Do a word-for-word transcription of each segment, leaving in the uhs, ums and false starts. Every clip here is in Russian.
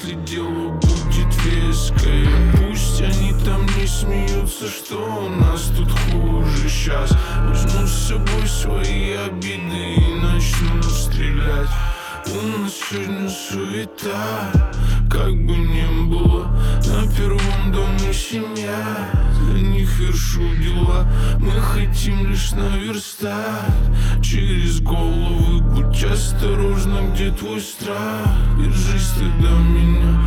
если дело будет веское. Пусть они там не смеются, что у нас тут хуже. Сейчас возьму с собой свои обиды и начну стрелять. У нас сегодня суета, как бы ни было. На первом доме семья, для них вершу дела. Мы хотим лишь наверстать через головы. Будь осторожна, где твой страх, держись ты до меня.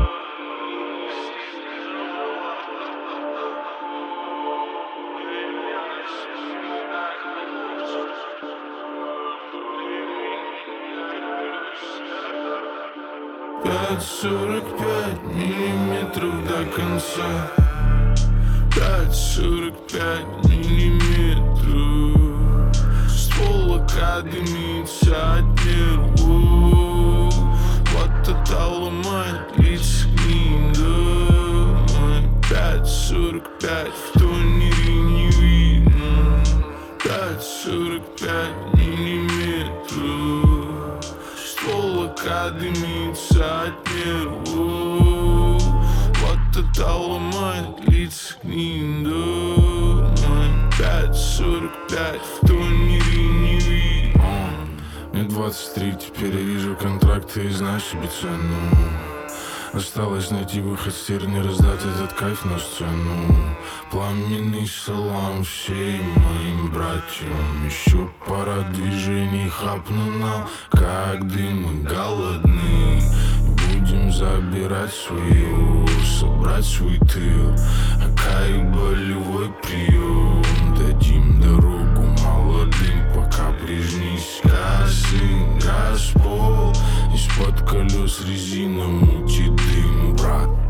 Пять сорок пять миллиметров до конца. Пять сорок пять миллиметров. Ствол дымится от нервов. Плата ломает лица гнида. Пять сорок пять в тонере не видно. Пять сорок пять миллиметров. Стволока дымится от нервов. Плата ломает лица гнида. Пять сорок пять в тонере не видно. Мне двадцать три, теперь я вижу контракты и знаю себе цену. Осталось найти выход с терни, раздать этот кайф на сцену. Пламенный салам всем моим братьям. Еще пара движений хапну нам, как дым, мы голодны. Будем забирать свое, собрать свой тыл. Ака и болевой прием. Дадим дорогу молодым, пока прежний сказ. Газ пол, из-под колес резина мутит дым, брат.